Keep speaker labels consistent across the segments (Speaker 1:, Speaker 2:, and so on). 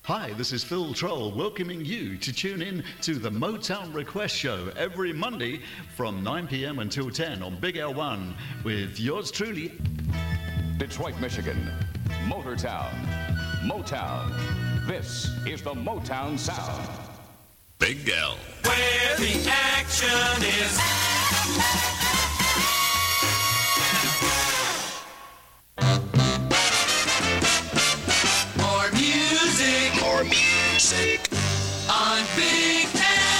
Speaker 1: Hi, this is Phil Troll welcoming you to tune in to the Motown Request Show every Monday from 9 p.m. until 10 on Big L1 with yours truly.
Speaker 2: Detroit, Michigan, Motortown, Motown. This is the Motown Sound.
Speaker 3: Big L.
Speaker 4: Where the action is. More music.
Speaker 3: More music.
Speaker 4: On Big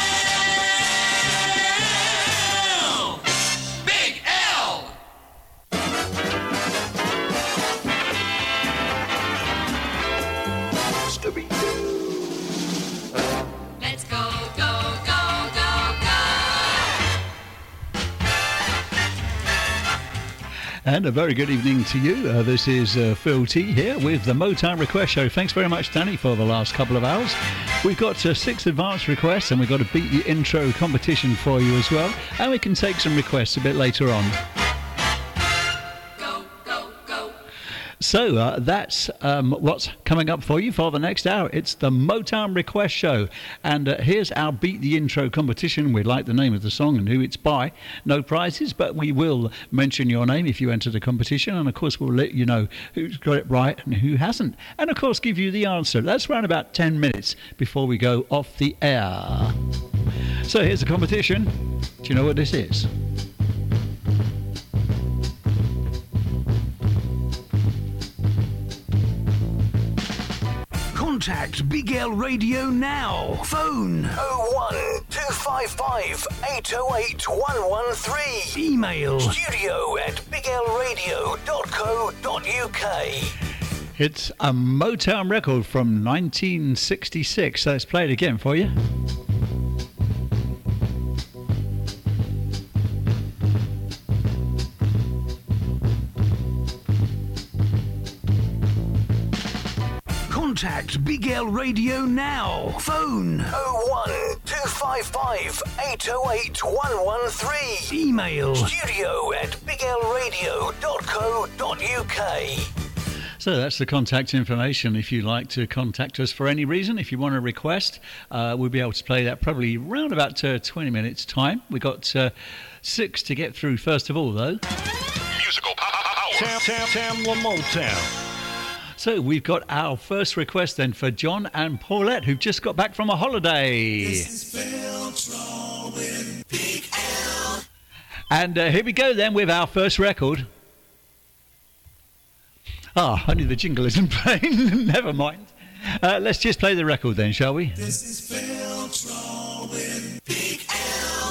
Speaker 4: L. Big L. Let's go, go, go, go, go.
Speaker 5: And a very good evening to you. This is Phil T here with the Motown Request Show. Thanks very much, Danny, for the last couple of hours. We've got 6 advance requests and we've got a Beat the Intro competition for you as well. And we can take some requests a bit later on.
Speaker 4: Go, go, go.
Speaker 5: So that's what's coming up for you for the next hour. It's the Motown Request Show. And here's our Beat the Intro competition. We'd like the name of the song and who it's by. No prizes, but we will mention your name if you enter the competition. And, of course, we'll let you know who's got it right and who hasn't. And, of course, give you the answer. That's around about 10 minutes before we go off the air. So here's the competition. Do you know what this is?
Speaker 6: Contact Big L Radio now. Phone
Speaker 7: 01255 808 113.
Speaker 6: Email
Speaker 7: studio@biglradio.co.uk.
Speaker 5: It's a Motown record from 1966. So let's play it again for you.
Speaker 6: Contact Big L Radio now. Phone
Speaker 7: 01255 808 113.
Speaker 6: Email
Speaker 7: studio@biglradio.co.uk.
Speaker 5: So that's the contact information if you'd like to contact us for any reason. If you want a request, we'll be able to play that probably around about 20 minutes time. We've got 6 to get through first of all, though.
Speaker 3: Musical power.
Speaker 6: Motown.
Speaker 5: So we've got our first request then for John and Paulette, who've just got back from a holiday.
Speaker 4: This is Phil Troll with Big L.
Speaker 5: And here we go then with our first record. Only the jingle isn't playing. Never mind. Let's just play the record then, shall we?
Speaker 4: This is Phil Troll with Big L.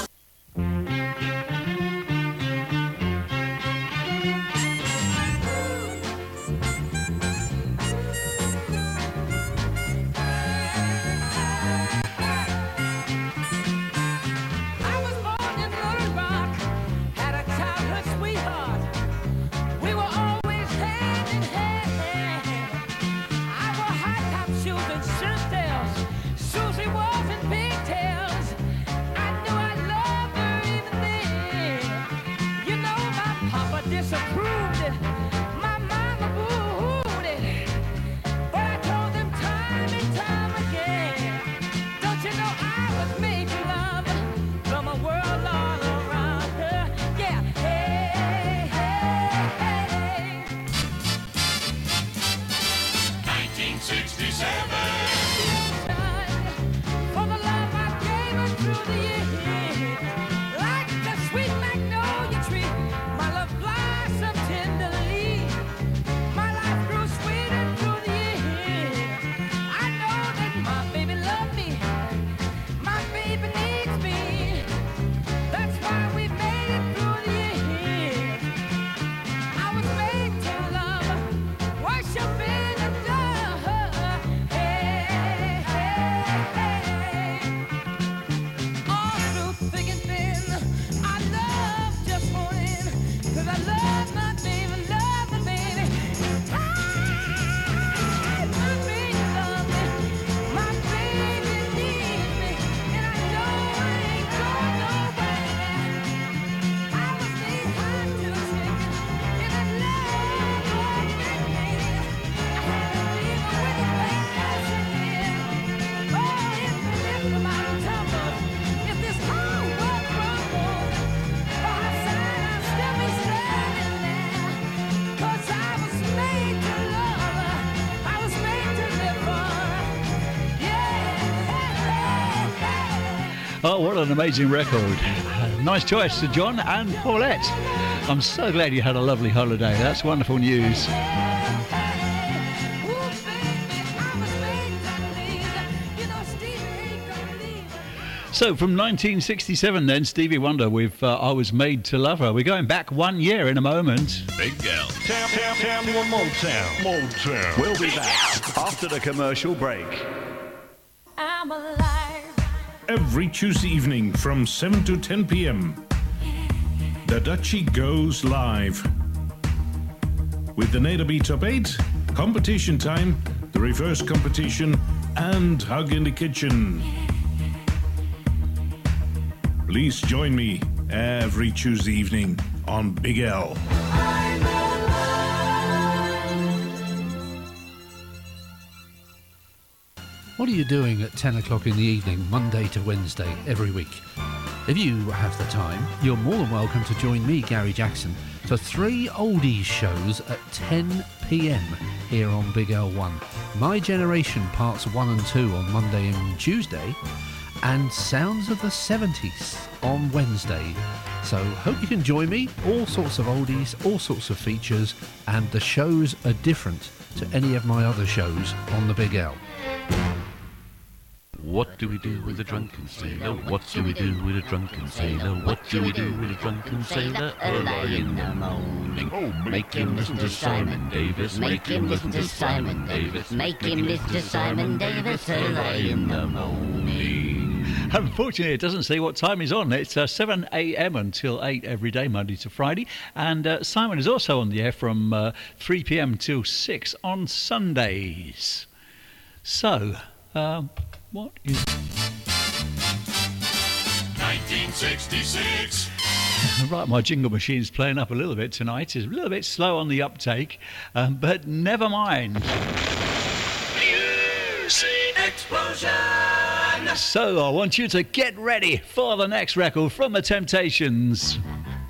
Speaker 8: I was born in Little Rock, had a childhood sweetheart. We were always hand in hand. I wore high-top shoes and shirt tails. Susie was in pigtails. I knew I loved her even then. You know my papa disapproved it. My mama booed it. But I told them time and time again. Don't you know I was made to love from a world all around her? Yeah, hey, hey, hey.
Speaker 4: 1967.
Speaker 5: Oh, what an amazing record. Nice choice to John and Paulette. I'm so glad you had a lovely holiday. That's wonderful news. So from 1967 then, Stevie Wonder with I Was Made to Love Her. We're going back 1 year in a moment.
Speaker 3: Big L.
Speaker 6: Tell me one more time. Motown.
Speaker 1: We'll be back after the commercial break.
Speaker 8: I'm alive.
Speaker 9: Every Tuesday evening from 7 to 10 p.m. The Dutchie goes live. With the Neda B Top 8, competition time, the reverse competition, and Hug in the Kitchen. Please join me every Tuesday evening on Big L.
Speaker 10: What are you doing at 10 o'clock in the evening, Monday to Wednesday, every week? If you have the time, you're more than welcome to join me, Gary Jackson, for 3 oldies shows at 10 p.m. here on Big L1. My Generation Parts 1 and 2 on Monday and Tuesday, and Sounds of the 70s on Wednesday. So hope you can join me. All sorts of oldies, all sorts of features, and the shows are different to any of my other shows on the Big L.
Speaker 11: What do we do with a drunken sailor? What do we do with a drunken sailor? What do we do with a drunken sailor early in the morning? Make him listen to Simon Davis. Make him listen to Simon Davis. Make him listen to Simon Davis early in the morning.
Speaker 5: Unfortunately, it doesn't say what time he's on. It's 7 a.m. until 8 every day, Monday to Friday. And Simon is also on the air from 3 p.m. till 6 on Sundays. So, what is...
Speaker 3: 1966.
Speaker 5: Right, my jingle machine's playing up a little bit tonight. It's a little bit slow on the uptake, but never mind.
Speaker 3: Music explosion.
Speaker 5: So I want you to get ready for the next record from The Temptations.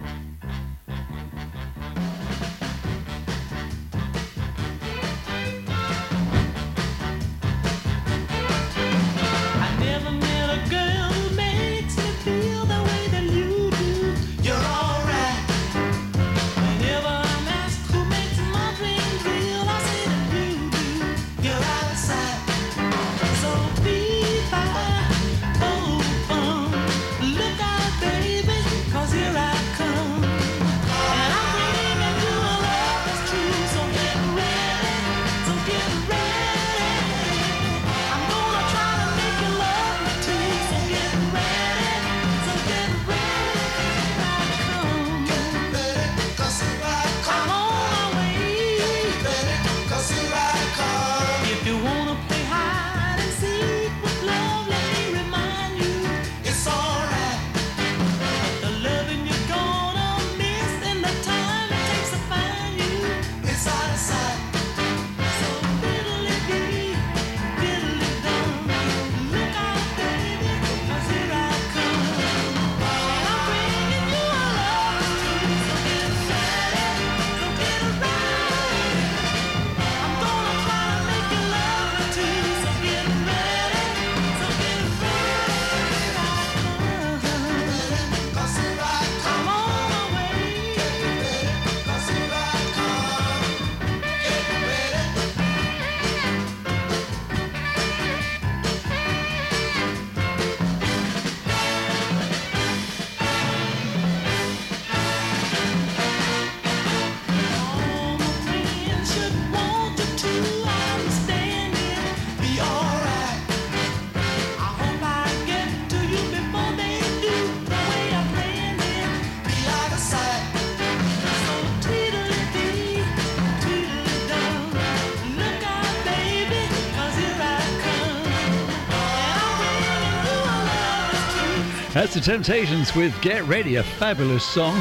Speaker 5: That's The Temptations with Get Ready, a fabulous song.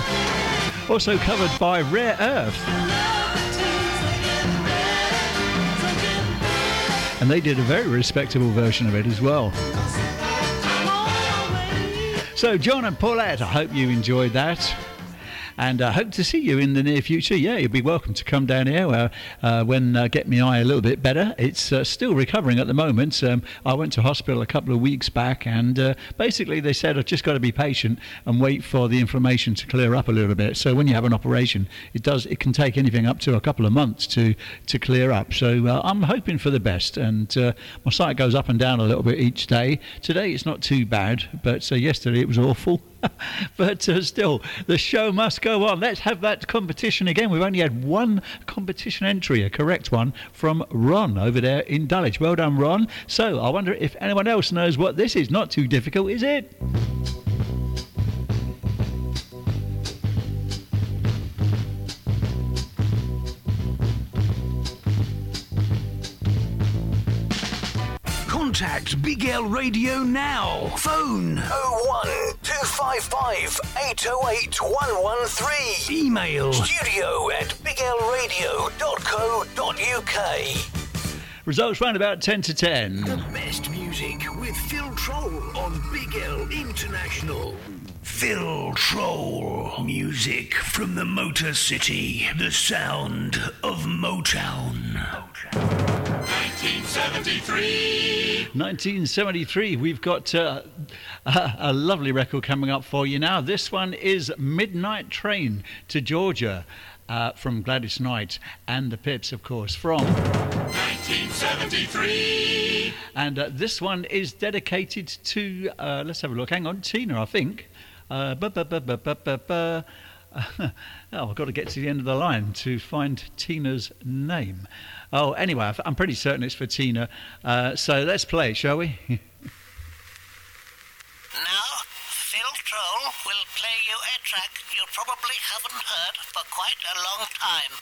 Speaker 5: Also covered by Rare Earth. And they did a very respectable version of it as well. So John and Paulette, I hope you enjoyed that. and I hope to see you in the near future. Yeah, you'll be welcome to come down here when get my eye a little bit better. It's still recovering at the moment. I went to hospital a couple of weeks back, and basically they said I've just got to be patient and wait for the inflammation to clear up a little bit. So when you have an operation, it can take anything up to a couple of months to clear up. So I'm hoping for the best, and my sight goes up and down a little bit each day. Today it's not too bad, but yesterday it was awful. But still, the show must go on. Let's have that competition again. We've only had one competition entry, a correct one, from Ron over there in Dulwich. Well done, Ron. So I wonder if anyone else knows what this is. Not too difficult, is it?
Speaker 6: Contact Big L Radio now. Phone
Speaker 7: 01255 808 113.
Speaker 6: Email
Speaker 7: studio@biglradio.co.uk.
Speaker 5: Results round about 10 to 10.
Speaker 6: The best music with Phil Troll on Big L International. Phil Troll. Music from the Motor City. The sound of Motown.
Speaker 5: 1973. We've got a lovely record coming up for you now. This one is Midnight Train to Georgia from Gladys Knight and the Pips, of course, from
Speaker 3: 1973.
Speaker 5: And this one is dedicated to, let's have a look, hang on, Tina, I think. Oh, I've got to get to the end of the line to find Tina's name. Oh, anyway, I'm pretty certain it's for Tina. So let's play, shall we?
Speaker 12: Now, Phil Troll will play you a track you probably haven't heard for quite a long time.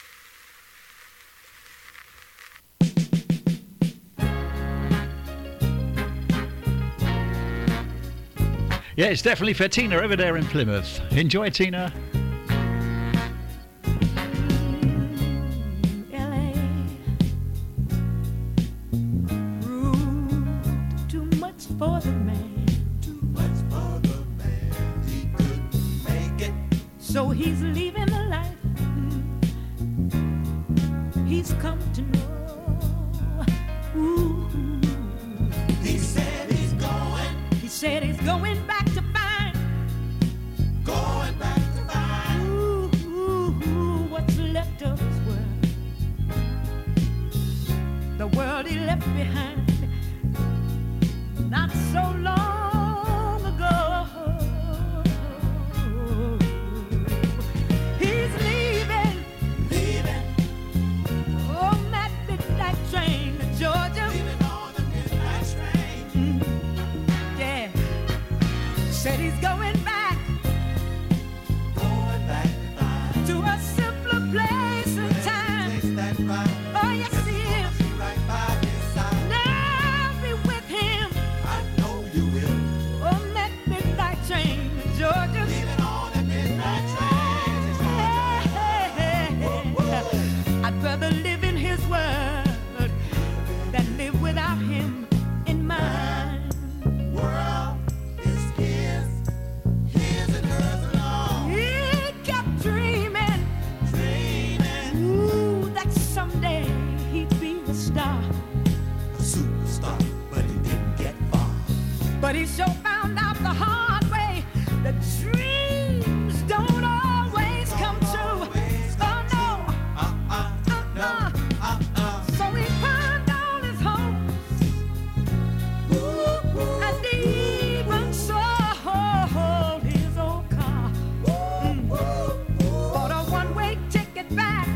Speaker 5: Yeah, it's definitely for Tina over there in Plymouth. Enjoy, Tina.
Speaker 8: For the man, too much for the man, he couldn't make it. So he's leaving the life he's come to know. Ooh. He said he's going. He said he's going back to find. Going back to find. Ooh, what's left of his world? The world he left behind. Not so long ago. He's leaving on that midnight train to Georgia. Leaving on the midnight train. Yeah. Said he's going back to a simpler place and time. Oh, yes, he is. Georgia. Leaving on that midnight train. I'd rather live in his world than live without him in mine. World is his and hers alone. He kept dreaming, ooh, that someday he'd be a star, a superstar, but he didn't get far. But he sure found out the hard way. The dreams don't always come true. Oh no. So he pawned all his hopes, and even sold his old car. Bought a one-way ticket back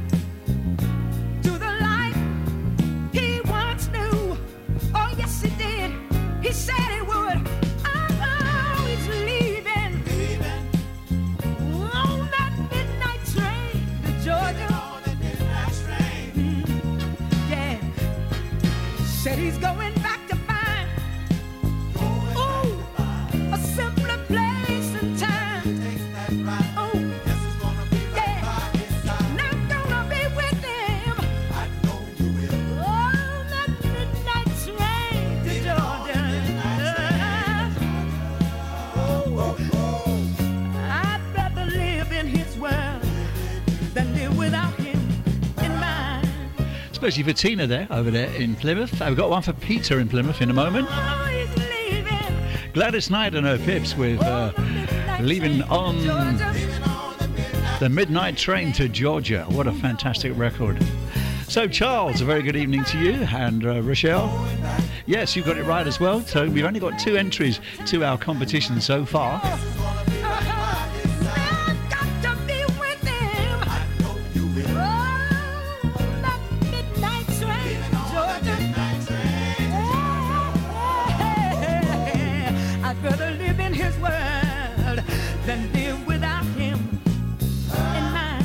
Speaker 8: to the life he once knew. Oh yes, he did. He said he would.
Speaker 5: especially for Tina over there in Plymouth. I've got one for Peter in Plymouth in a moment. Gladys Knight and her Pips with Leaving on the Midnight Train to Georgia. What a fantastic record. So, Charles, a very good evening to you. And Rochelle, yes, you got it right as well. So we've only got 2 entries to our competition so far.
Speaker 8: I'd rather live in his world than live without him in mine.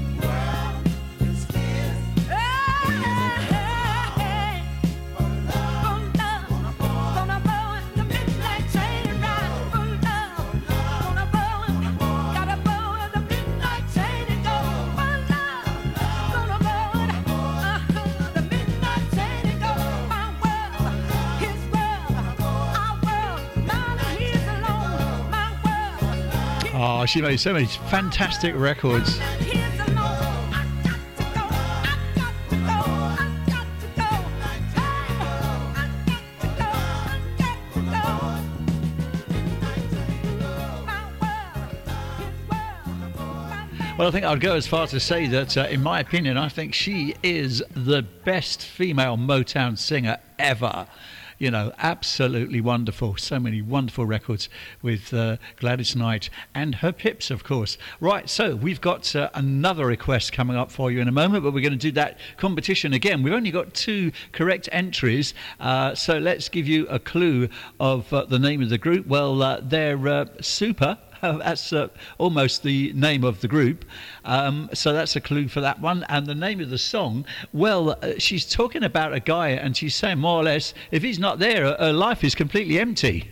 Speaker 5: Oh, she made so many fantastic records. Well, I think I'd go as far to say that, in my opinion, I think she is the best female Motown singer ever. You know, absolutely wonderful. So many wonderful records with Gladys Knight and her Pips, of course. Right, so we've got another request coming up for you in a moment, but we're going to do that competition again. We've only got 2 correct entries, so let's give you a clue of the name of the group. Well, they're Super. That's almost the name of the group. So that's a clue for that one. And the name of the song, well, she's talking about a guy and she's saying more or less, if he's not there, her life is completely empty.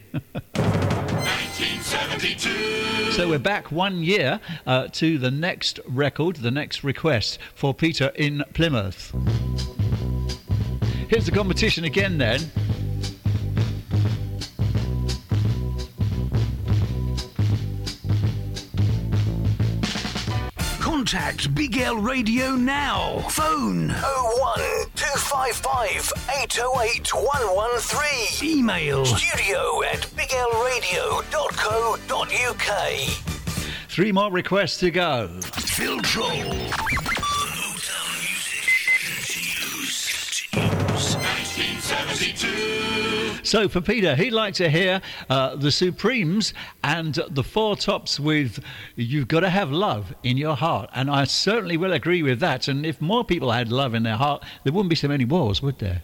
Speaker 4: 1972.
Speaker 5: So we're back 1 year to the next record, the next request for Peter in Plymouth. Here's the competition again then.
Speaker 6: Contact Big L Radio now. Phone
Speaker 7: 01255 808 113.
Speaker 6: Email
Speaker 7: studio@biglradio.co.uk.
Speaker 5: 3 more requests to go.
Speaker 6: Phil Troll.
Speaker 5: So for Peter, he'd like to hear the Supremes and the Four Tops with You've Got to Have Love in Your Heart. And I certainly will agree with that. And if more people had love in their heart, there wouldn't be so many wars, would there?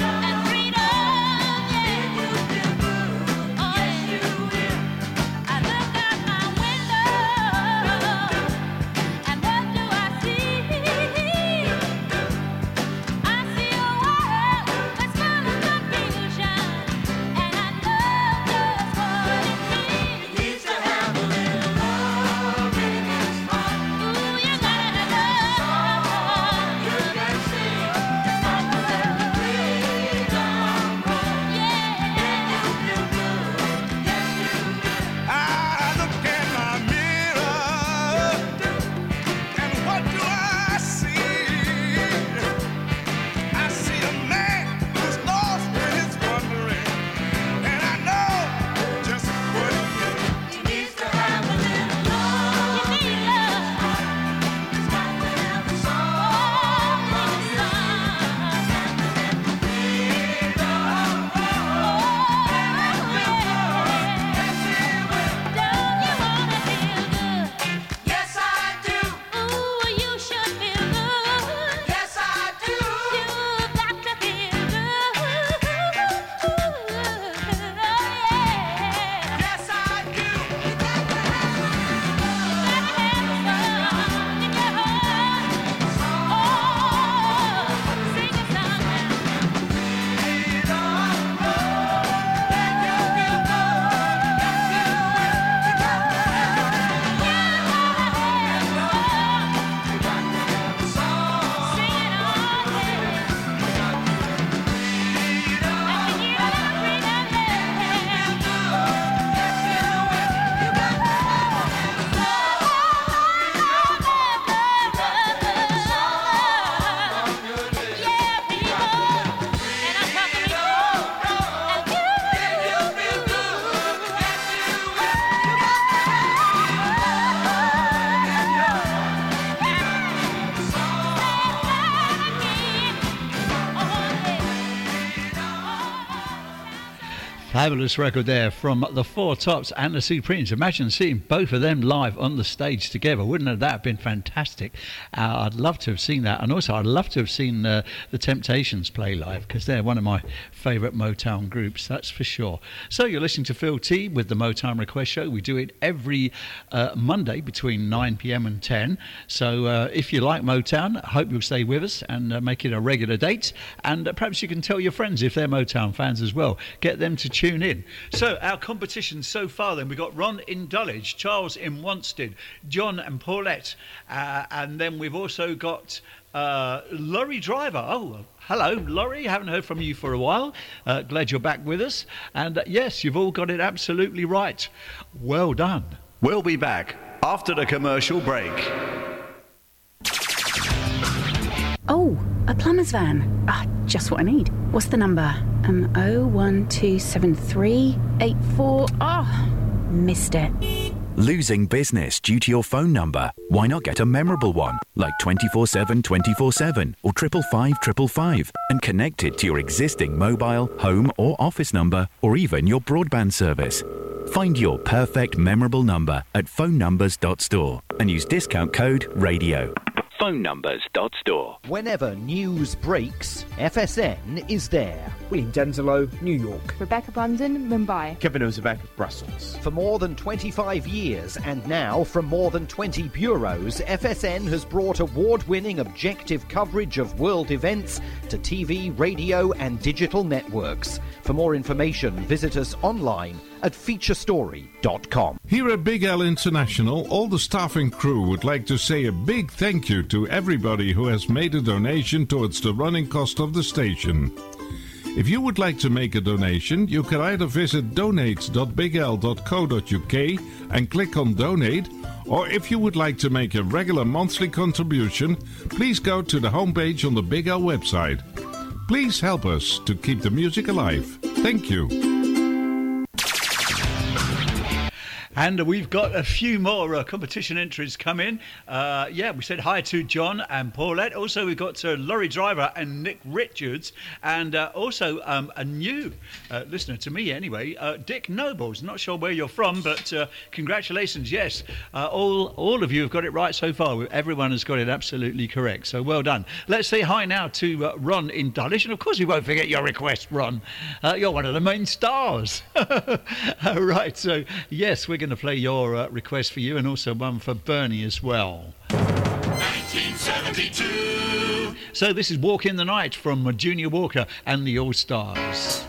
Speaker 8: I love
Speaker 5: Fabulous record there from the Four Tops and the Supremes. Imagine seeing both of them live on the stage together. Wouldn't that have been fantastic? I'd love to have seen that. And also I'd love to have seen the Temptations play live, because they're one of my favourite Motown groups, that's for sure. So you're listening to Phil T with the Motown Request Show. We do it every Monday between 9 p.m. and 10. So if you like Motown, I hope you'll stay with us and make it a regular date. And perhaps you can tell your friends if they're Motown fans as well. Get them to tune in. So our competition so far then, we've got Ron in Dulwich, Charles in Wanstead, John and Paulette, and then we've also got Laurie Driver. Oh, hello Laurie, haven't heard from you for a while. Glad you're back with us. And yes, you've all got it absolutely right. Well done.
Speaker 1: We'll be back after the commercial break.
Speaker 13: Oh, a plumber's van. Just what I need. What's the number? 0127384. Missed it.
Speaker 14: Losing business due to your phone number? Why not get a memorable one, like 24/7 24/7 or 555 555, and connect it to your existing mobile, home or office number, or even your broadband service. Find your perfect memorable number at phonenumbers.store and use discount code RADIO. phonenumbers.store.
Speaker 15: Whenever news breaks, FSN is there. William Denzelo, New York.
Speaker 16: Rebecca Brandon, Mumbai.
Speaker 15: Kevin Ozebek, Brussels. For more than 25 years, and now from more than 20 bureaus, FSN has brought award-winning objective coverage of world events to TV, radio and digital networks. For more information, visit us online at featurestory.com.
Speaker 9: Here at Big L International, all the staff and crew would like to say a big thank you to everybody who has made a donation towards the running cost of the station. If you would like to make a donation, you can either visit donate.bigl.co.uk and click on donate, or if you would like to make a regular monthly contribution, please go to the homepage on the Big L website. Please help us to keep the music alive. Thank you.
Speaker 5: And we've got a few more competition entries come in. We said hi to John and Paulette. Also, we've got Laurie Driver and Nick Richards. And also a new listener to me anyway, Dick Nobles. Not sure where you're from, but congratulations. Yes, all of you have got it right so far. Everyone has got it absolutely correct. So well done. Let's say hi now to Ron in Dulwich. And of course, we won't forget your request, Ron. You're one of the main stars. Right, so yes, we're going to play your request for you, and also one for Bernie as well.
Speaker 4: 1972.
Speaker 5: So this is Walk in the Night from Junior Walker and the All Stars.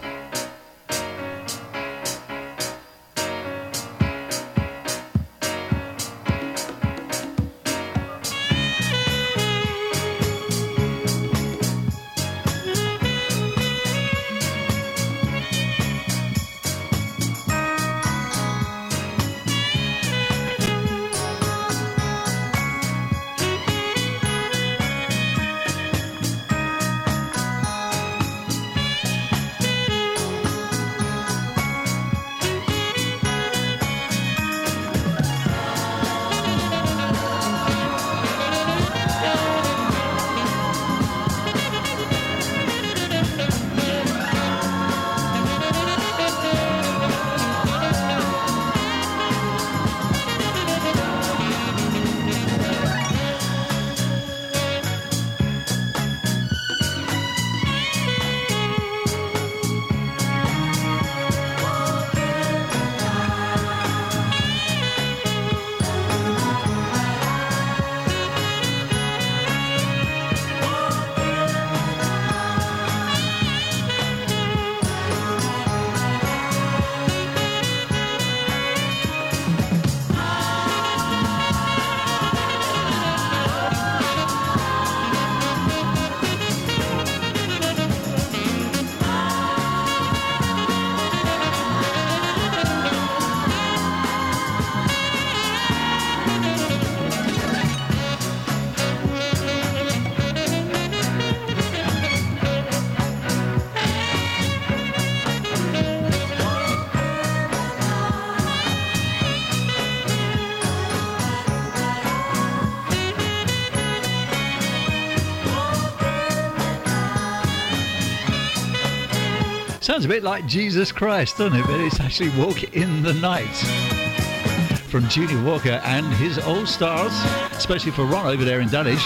Speaker 5: Sounds a bit like Jesus Christ, doesn't it? But it's actually Walk in the Night from Junior Walker and his All Stars, especially for Ron over there in Dulwich.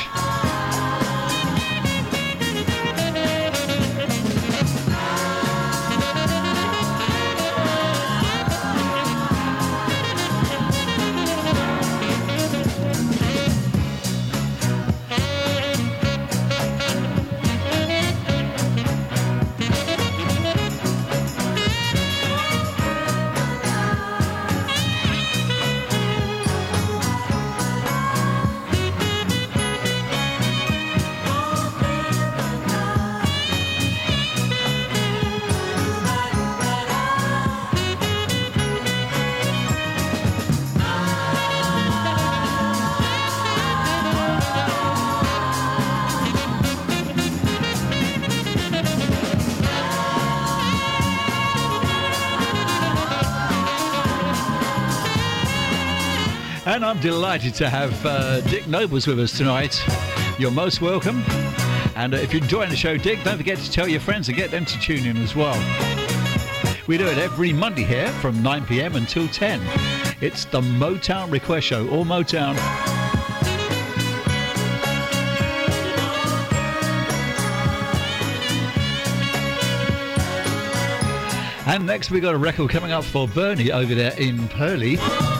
Speaker 5: And I'm delighted to have Dick Nobles with us tonight. You're most welcome. And if you're enjoying the show, Dick, don't forget to tell your friends and get them to tune in as well. We do it every Monday here from 9 p.m. until 10. It's the Motown Request Show, all Motown. And next we got a record coming up for Bernie over there in Purley.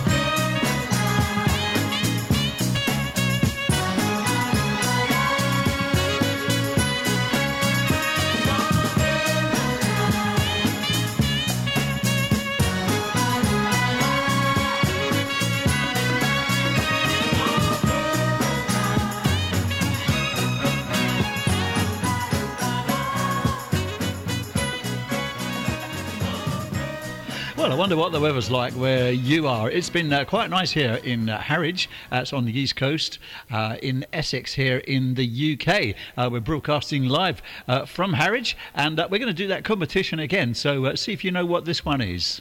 Speaker 5: Well, I wonder what the weather's like where you are. It's been quite nice here in Harwich. That's on the east coast. In Essex here in the UK. We're broadcasting live from Harwich, and we're going to do that competition again. So see if you know what this one is.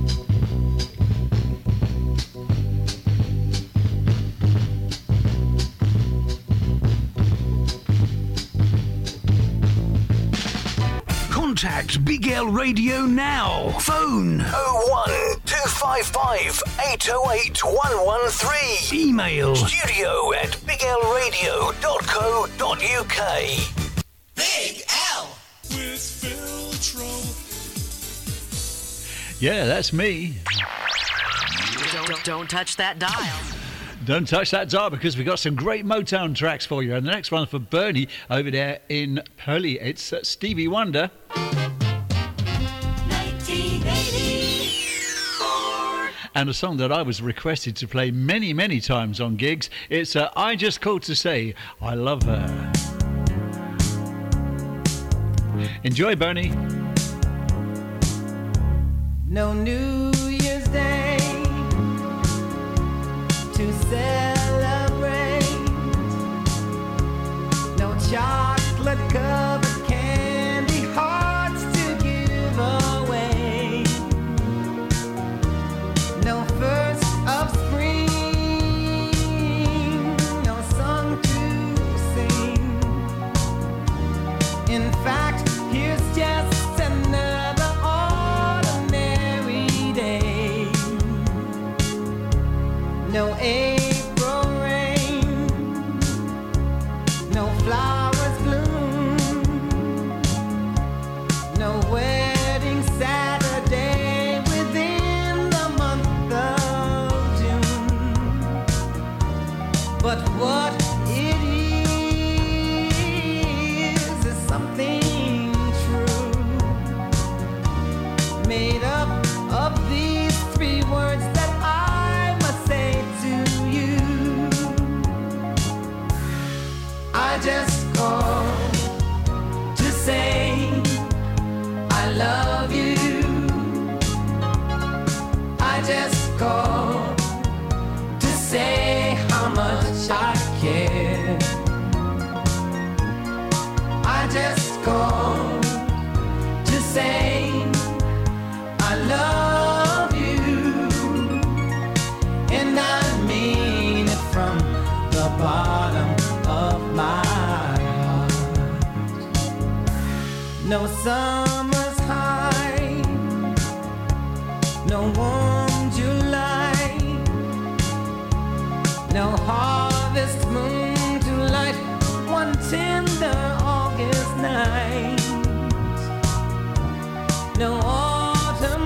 Speaker 6: Contact Big L Radio now. Phone
Speaker 7: 01255 808 113.
Speaker 6: Email
Speaker 7: studio@biglradio.co.uk.
Speaker 4: Big L with Phil Troll.
Speaker 5: Yeah, that's me.
Speaker 17: Don't touch that dial.
Speaker 5: Don't touch that dial because we've got some great Motown tracks for you. And the next one for Bernie over there in Purley. It's Stevie Wonder.
Speaker 4: 1984.
Speaker 5: And a song that I was requested to play many, many times on gigs. It's I Just Called to Say I Love Her. Enjoy, Bernie.
Speaker 18: No New Year's Day to celebrate, no chocolate covered candy hearts to give away, no first of spring, no song to sing. In fact, here's just another ordinary day. No April rain, no flowers bloom, no wedding Saturday within the month of June. But what it is something true, made up of these three words that I must say to you. I just called to say I love you. I just called to say how much I care. I just called to say I love you, and I mean it from the bottom of my heart. No summer's high No harvest moon to light one tender August night. No autumn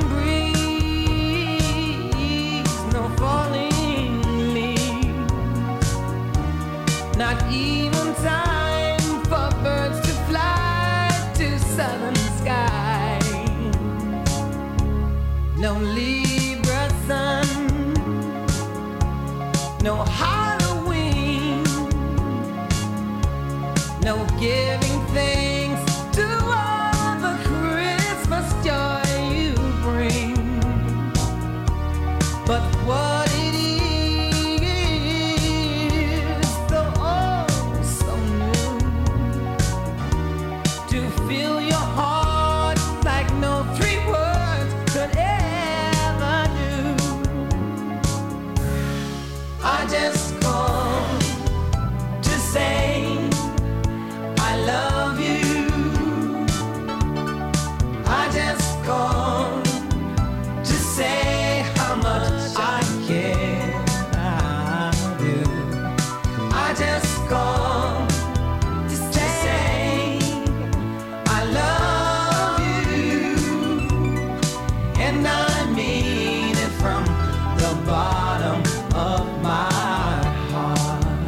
Speaker 18: breeze, no falling leaves, not even time for birds to fly to southern skies. No Libra sun, no Halloween, no giving thanks to all the Christmas joy you bring. But what it is, though oh so new, to fill your heart like no three words could ever do. I just called to say I love you. I just called to say how much I care. I do. I just called to say I love you, and I mean it from the bottom of my heart.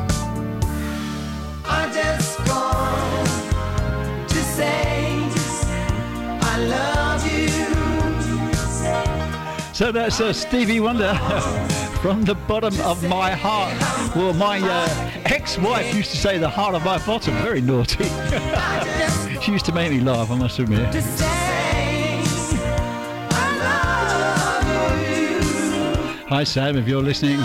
Speaker 18: I just called to say I love you.
Speaker 5: So that's Stevie Wonder from the bottom of my heart. Well, my ex-wife used to say the heart of my bottom. Very naughty. She used to make me laugh, I must admit. Hi Sam, if you're listening.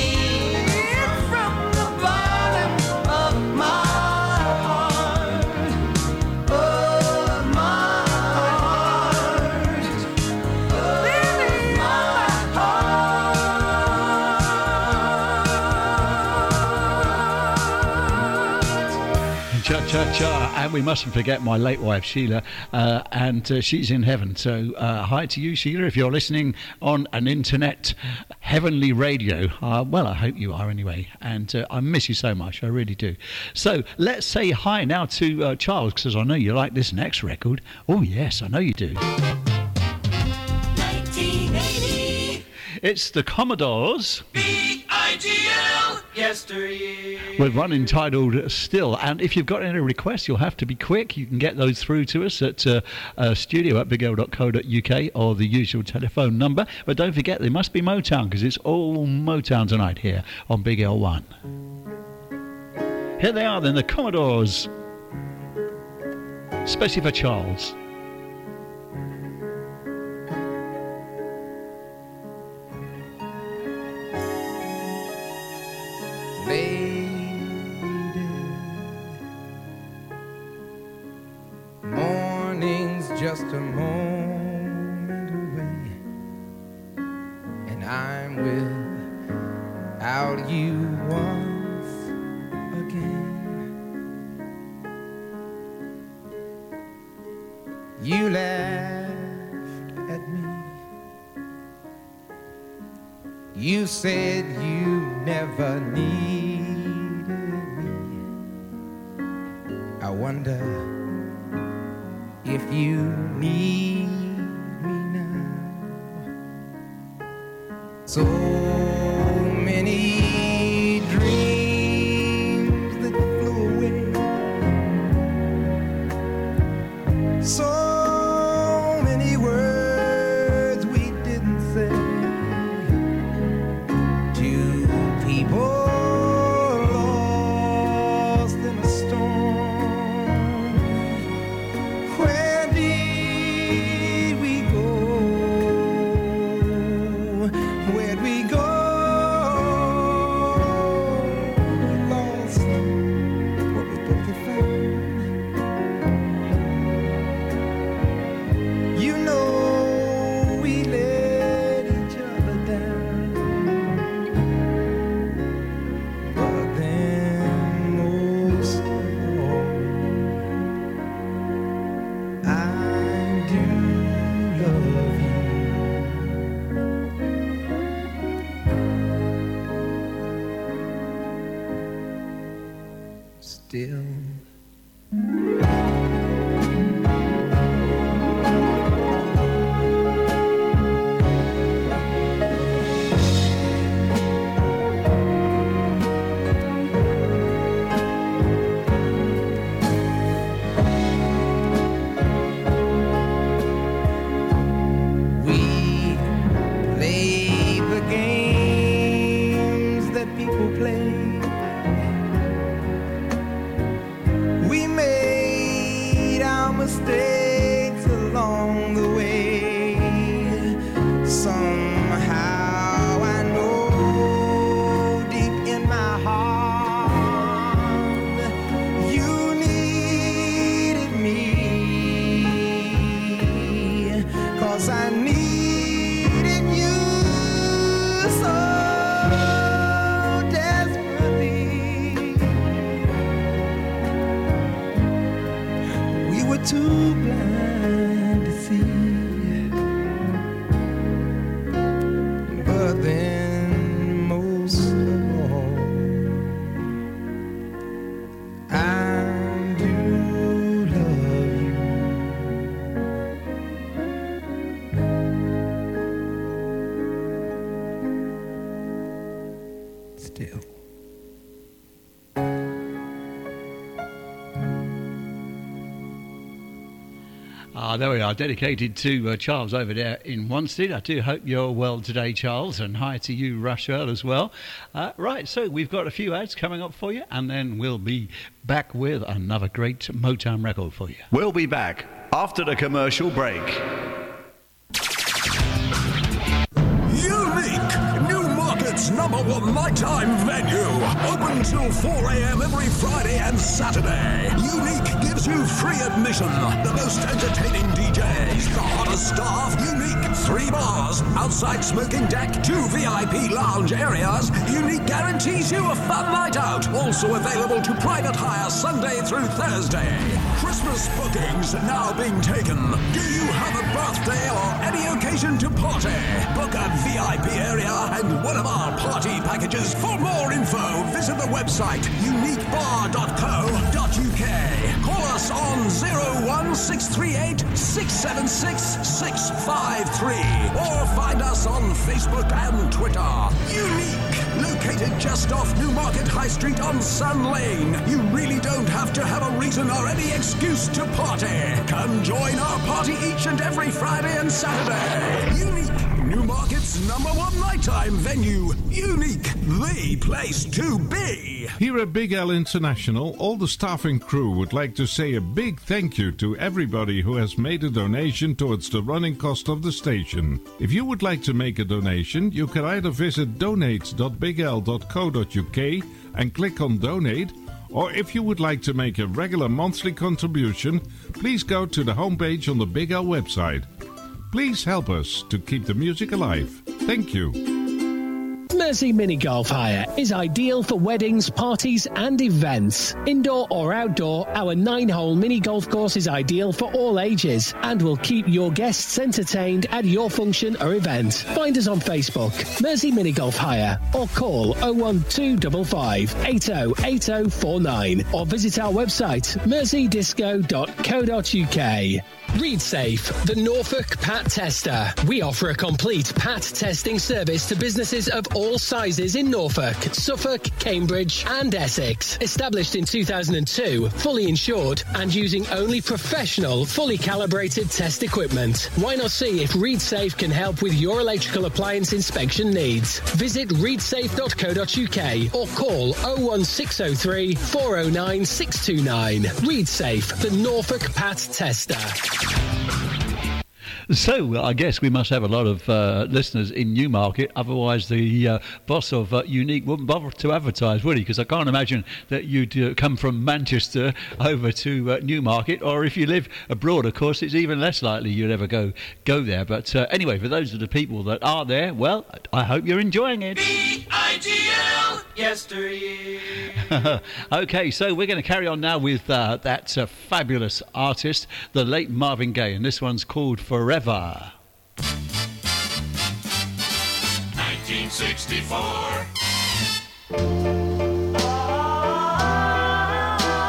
Speaker 5: Cha-cha-cha, and we mustn't forget my late wife Sheila, and she's in heaven, so hi to you Sheila if you're listening on an internet heavenly radio. Well, I hope you are anyway, and I miss you so much, I really do. So let's say hi now to Charles, because I know you like this next record. Oh yes, I know you do.
Speaker 4: 1980.
Speaker 5: It's the Commodores.
Speaker 4: B-I-G-L. Yesteryear.
Speaker 5: With one entitled Still. And if you've got any requests, you'll have to be quick. You can get those through to us at studio@bigl.co.uk or the usual telephone number. But don't forget, they must be Motown, because it's all Motown tonight here on Big L1. Here they are then, the Commodores. Especially for Charles.
Speaker 18: Morning's just a moment away, and I'm without you once again. You laughed at me. You said you never needed me. I wonder if you need me now. So many dreams that flew away, so many words we didn't say. Two people lost in a storm. Where did we go? Where'd we go? We lost what we both had found. You know we let each other down. still. Mistakes along the way. Somehow I know deep in my heart you needed me, 'cause I needed you so desperately. We were too blind to see, but then most of all, I do love you. Still.
Speaker 5: There we are, dedicated to Charles over there in Wanstead. I do hope you're well today, Charles, and hi to you, Rush Earl, as well. Right, so we've got a few ads coming up for you, and then we'll be back with another great Motown record for you.
Speaker 1: We'll be back after the commercial break.
Speaker 6: Unique, Newmarket's #1 nighttime venue. Open till 4 a.m. every Friday and Saturday. Unique gives you free admission. The most entertaining DJs, the hottest staff. Unique, 3 bars, outside smoking deck, 2 VIP lounge areas. Unique guarantees you a fun night out. Also available to private hire Sunday through Thursday. Christmas bookings now being taken. Do you have a birthday or any occasion to party? Book a VIP area and one of our party packages. For more info, visit the website uniquebar.co.uk. Call us on 01638 676 653 or find us on Facebook and Twitter. Unique, located just off Newmarket High Street on Sun Lane. You really don't have to have a reason or any excuse to party. Come join our party each and every Friday and Saturday. Unique, Newmarket's #1 nighttime venue. Unique, the place to be.
Speaker 9: Here at Big L International, all the staff and crew would like to say a big thank you to everybody who has made a donation towards the running cost of the station. If you would like to make a donation, you can either visit donate.bigl.co.uk and click on donate, or if you would like to make a regular monthly contribution, please go to the homepage on the Big L website. Please help us to keep the music alive. Thank you.
Speaker 17: Mersey Mini Golf Hire is ideal for weddings, parties and events. Indoor or outdoor, our 9-hole mini golf course is ideal for all ages and will keep your guests entertained at your function or event. Find us on Facebook, Mersey Mini Golf Hire, or call 01255 808049 or visit our website merseydisco.co.uk. ReadSafe, the Norfolk Pat Tester. We offer a complete Pat testing service to businesses of all sizes in Norfolk, Suffolk, Cambridge and Essex. Established in 2002, fully insured and using only professional, fully calibrated test equipment. Why not see if ReadSafe can help with your electrical appliance inspection needs? Visit readsafe.co.uk or call 01603 409 629. ReadSafe, the Norfolk Pat Tester.
Speaker 5: So I guess we must have a lot of listeners in Newmarket, otherwise the boss of Unique wouldn't bother to advertise, would he? Because I can't imagine that you'd come from Manchester over to Newmarket, or if you live abroad, of course, it's even less likely you'd ever go there. But anyway, for those of the people that are there, well, I hope you're enjoying it.
Speaker 3: BIGL yesteryear.
Speaker 5: Okay, so we're going to carry on now with that fabulous artist, the late Marvin Gaye, and this one's called Forever.
Speaker 3: 1964.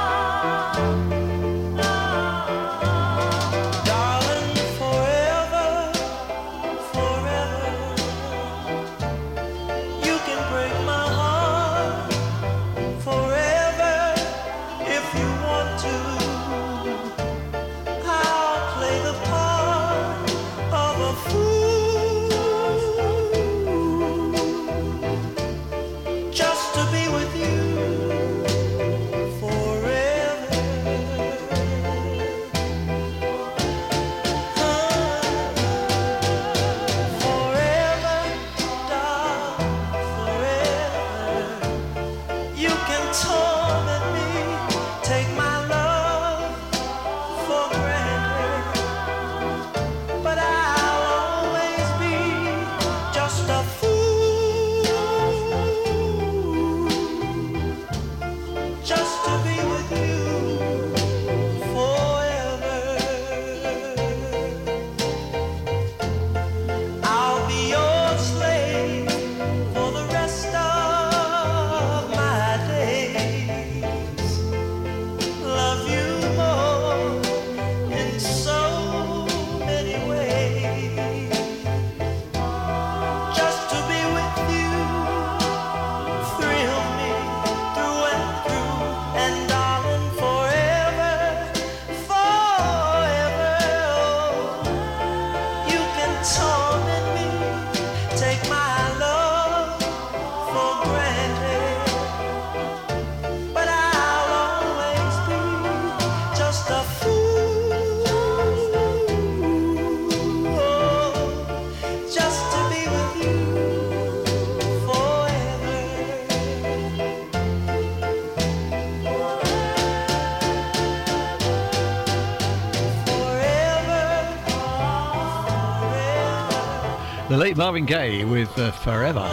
Speaker 5: late Marvin Gaye with Forever.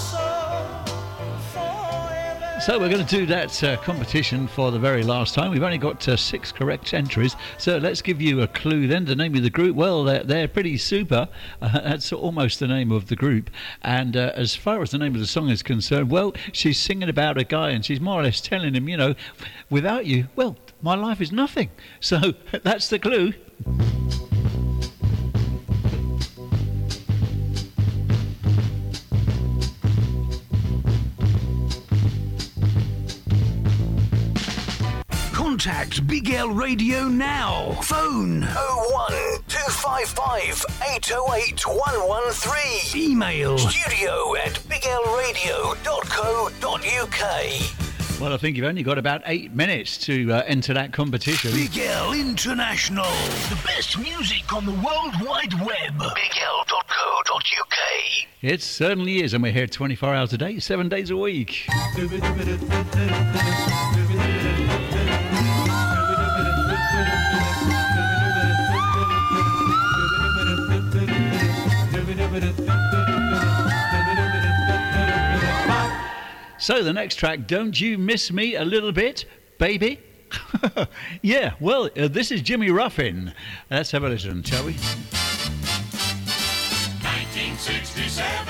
Speaker 5: So we're going to do that competition for the very last time. We've only got 6 correct entries, so let's give you a clue then. The name of the group, well, they're pretty super. That's almost the name of the group. And as far as the name of the song is concerned, well, she's singing about a guy and she's more or less telling him, you know, without you, well, my life is nothing. So that's the clue.
Speaker 6: Contact Big L Radio now. Phone
Speaker 7: 01255 808 113.
Speaker 6: Email
Speaker 7: studio@biglradio.co.uk.
Speaker 5: Well, I think you've only got about 8 minutes to enter that competition.
Speaker 6: Big L International. The best music on the World Wide Web. BigL.co.uk.
Speaker 5: It certainly is, and we're here 24 hours a day, 7 days a week. So the next track, Don't You Miss Me a Little Bit, Baby? Yeah, well, this is Jimmy Ruffin. Let's have a listen, shall we?
Speaker 4: 1967.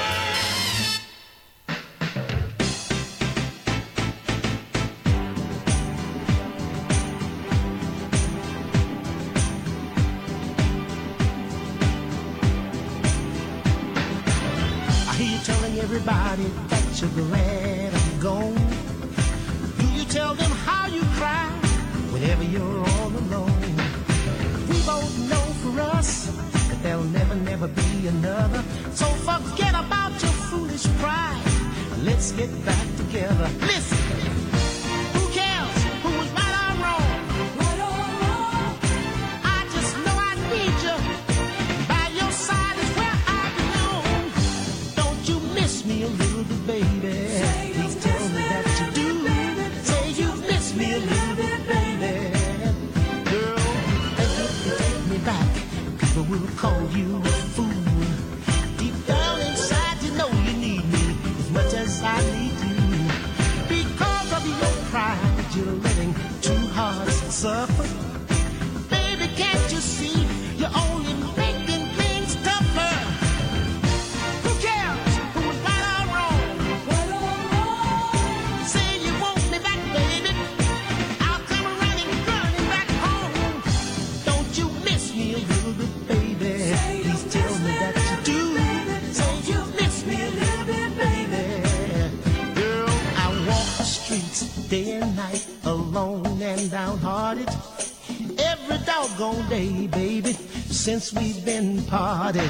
Speaker 19: I hear you telling everybody that you're glad I'm gone. Do you tell them how you cry whenever you're all alone? We both know for us that there'll never, never be another. So forget about your foolish pride. Let's get back together. Listen, who cares who was right or wrong? Right or wrong? I just know I need you. By your side is where I belong. Don't you miss me a little bit, baby? Please tell me that you do. Say you miss me a little bit, baby. Girl, if you take me back, people will call you a fool. Deep down inside, you know you need me as much as I need you. Because of your pride, you're letting two hearts suffer. Baby, can't you see you're only making things tougher? Who cares who was right or wrong? Right or wrong? Say you want me back, baby. I'll come running back home. Don't you miss me a little bit, baby? Please tell me that you do. Say you miss me a little bit, baby. Girl, I walk the streets day and night, alone and downhearted. Every doggone day, baby, since we've been parted.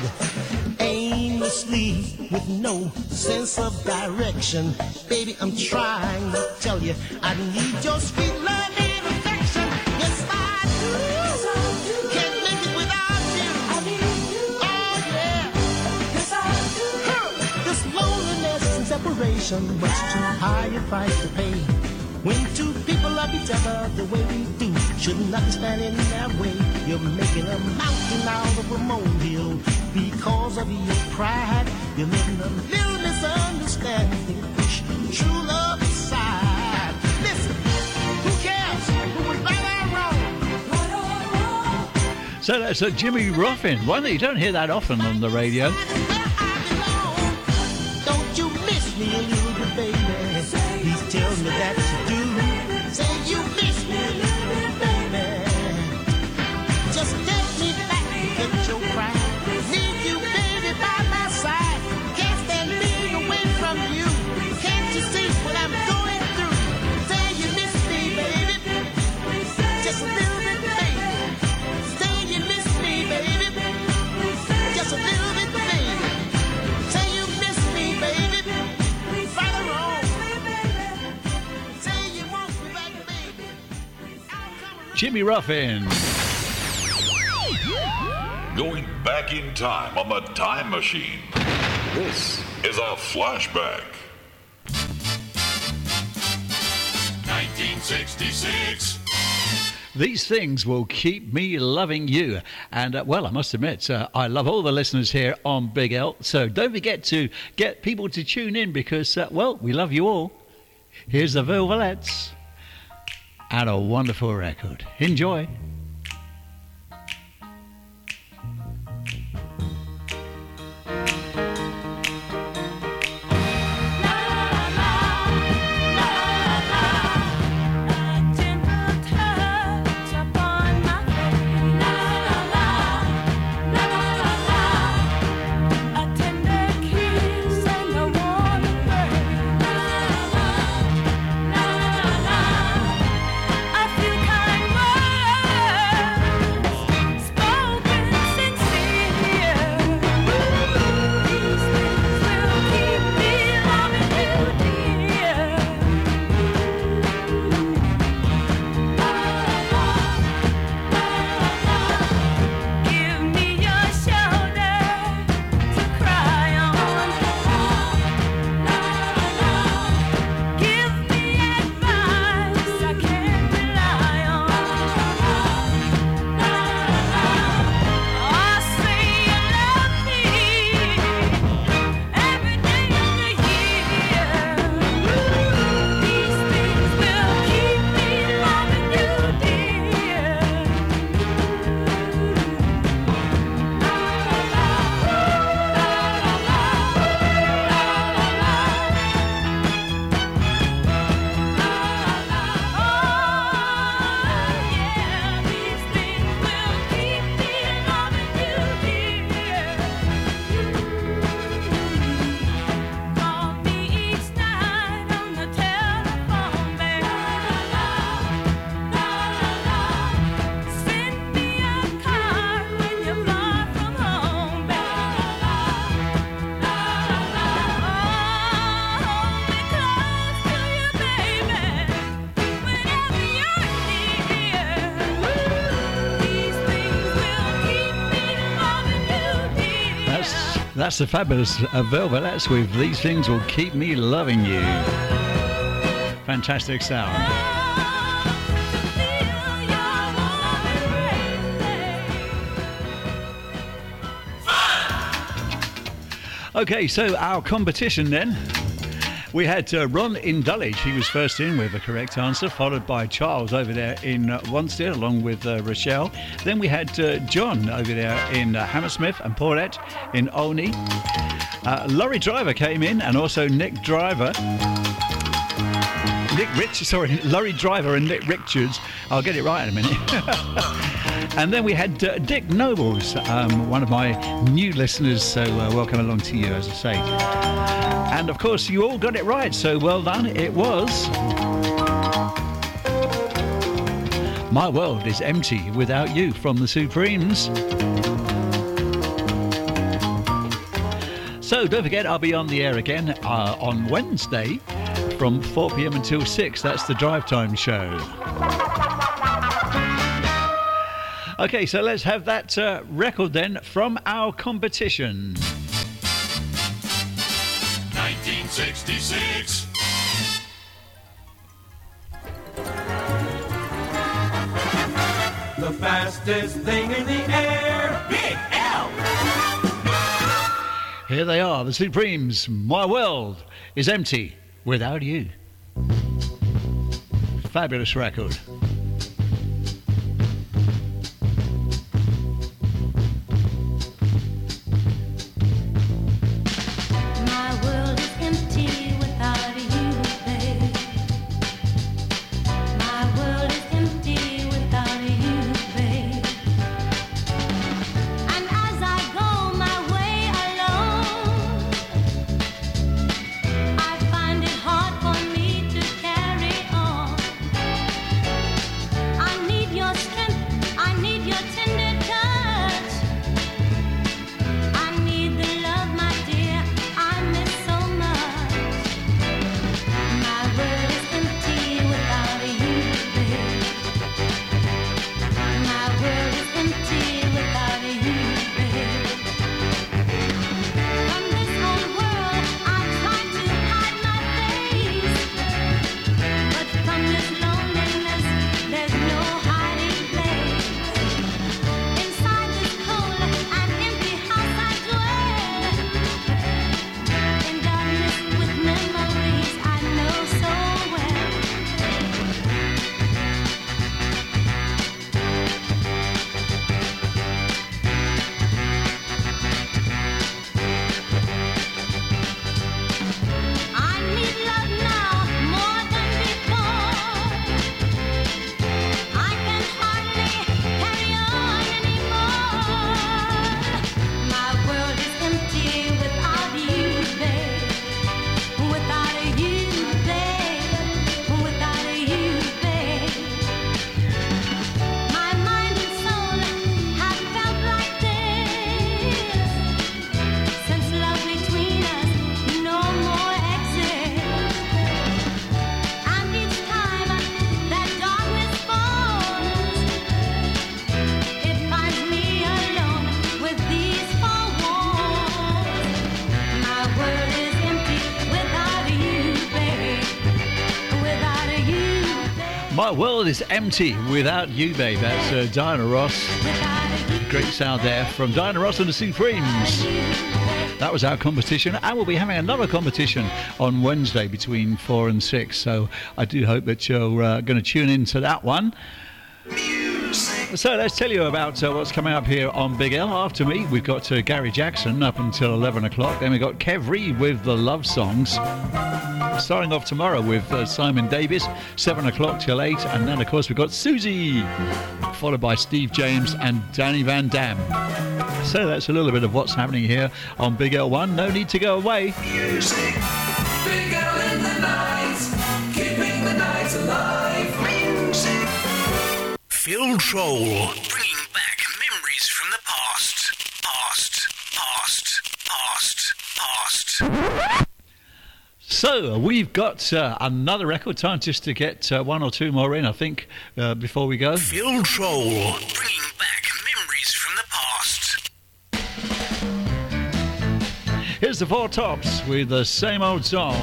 Speaker 19: Aimlessly, with no sense of direction. Baby, I'm trying to tell you, I need your sweet love and affection. Yes, I do. Can't make it without you. I need you. Oh, yeah. Yes, I do. This loneliness and separation, much too high a price to pay. When two people love each other the way we do, should not stand in their way. You're making a mountain out of a molehill because of your pride. You're letting a little misunderstanding push true love aside. Listen, who cares who was right or wrong? Right or wrong?
Speaker 5: So that's Jimmy Ruffin, one that you don't hear that often on the radio.
Speaker 19: Don't you miss me a little bit, baby? Please tell me that you do. Say you miss me a little bit, baby. Just let me back and get your pride. Need you, baby, by my side. Can't stand being away from you. Can't you see what I'm going through? Say you miss me, baby. Just a little bit, baby. Say you miss me, baby. Just a little bit, baby. Say you miss me, baby. Right or wrong. Say you want me back, baby.
Speaker 5: Jimmy Ruffin.
Speaker 20: Going back in time on the time machine. This is a flashback.
Speaker 4: 1966.
Speaker 5: These things will keep me loving you. And, well, I must admit, I love all the listeners here on Big L. So don't forget to get people to tune in because, well, we love you all. Here's the Velvelettes and a wonderful record. Enjoy. That's the fabulous Velvelettes with These Things Will Keep Me Loving You. Fantastic sound. Okay, so our competition then. We had Ron in Dulwich. He was first in with the correct answer, followed by Charles over there in Wanstead, along with Rochelle. Then we had John over there in Hammersmith and Paulette in Olney. Laurie Driver came in, and also Nick Driver. Laurie Driver and Nick Richards. I'll get it right in a minute. And then we had Dick Nobles, one of my new listeners, so welcome along to you, as I say. And of course, you all got it right, so well done. It was My World is Empty Without You from the Supremes. So don't forget, I'll be on the air again on Wednesday from 4 p.m. until 6. That's the Drive Time show. Okay, so let's have that record then from our competition.
Speaker 4: 1966.
Speaker 3: The fastest thing in the air, Big L.
Speaker 5: Here they are, the Supremes. My World is Empty Without You. Fabulous record. My world is empty without you, babe. That's Diana Ross. Great sound there from Diana Ross and the Supremes. That was our competition, and we'll be having another competition on Wednesday between 4 and 6. So I do hope that you're going to tune into that one. So let's tell you about what's coming up here on Big L. After me, we've got Gary Jackson up until 11 o'clock. Then we've got Kev Reid with the Love Songs. Starting off tomorrow with Simon Davis, 7 o'clock till 8. And then, of course, we've got Susie, followed by Steve James and Danny Van Dam. So that's a little bit of what's happening here on Big L1. No need to go away.
Speaker 3: Music. Big L in the night, keeping the night alive. Music.
Speaker 6: Phil Troll, bringing back memories from the past. Past.
Speaker 5: So we've got another record. Time just to get one or two more in, I think, before we go.
Speaker 6: Phil Troll, bringing back memories from the past.
Speaker 5: Here's the Four Tops with the same old song.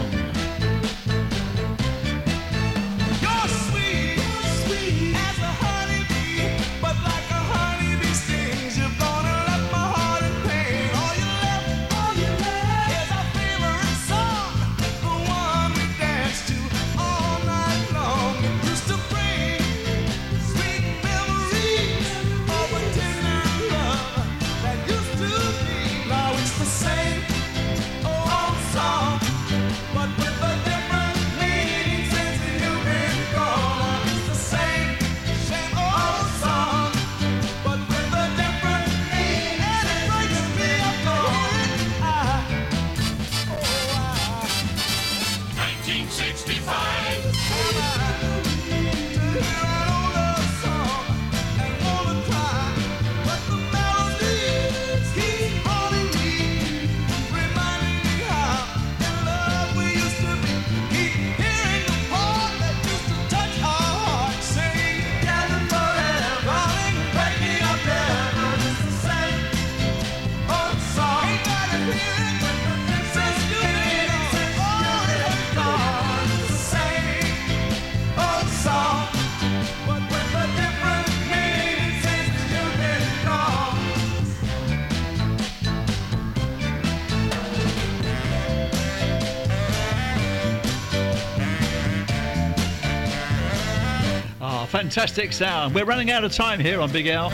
Speaker 5: Fantastic sound. We're running out of time here on Big L.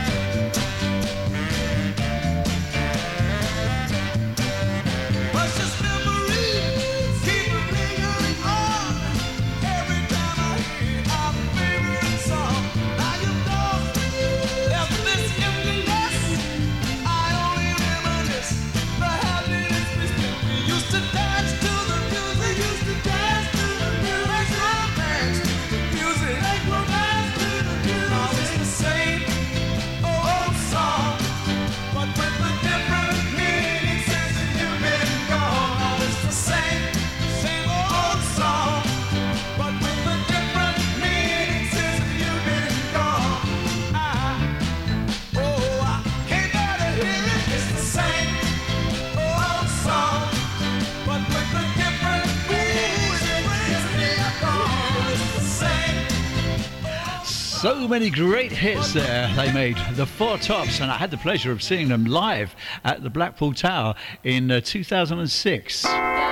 Speaker 5: So many great hits there they made, the Four Tops, and I had the pleasure of seeing them live at the Blackpool Tower in 2006.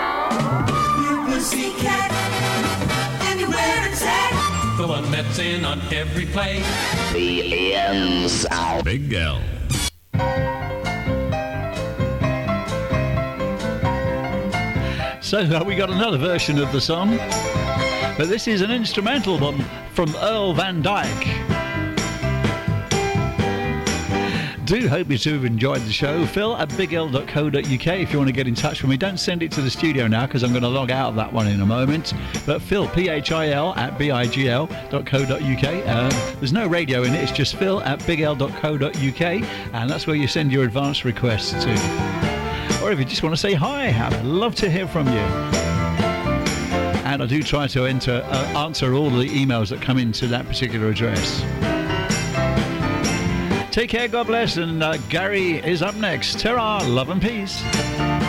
Speaker 3: The one that's in on every play.
Speaker 6: The L Sound.
Speaker 9: Big L.
Speaker 5: So we got another version of the song, but this is an instrumental one from Earl Van Dyke. Do hope you two have enjoyed the show. Phil@bigl.co.uk if you want to get in touch with me. Don't send it to the studio now because I'm going to log out of that one in a moment. But Phil, PHIL@bigl.co.uk. There's no radio in it, it's just Phil@bigl.co.uk, and that's where you send your advance requests to. Or if you just want to say hi, I'd love to hear from you. And I do try to answer all the emails that come into that particular address. Take care, God bless, and Gary is up next. Ta-ra, love and peace.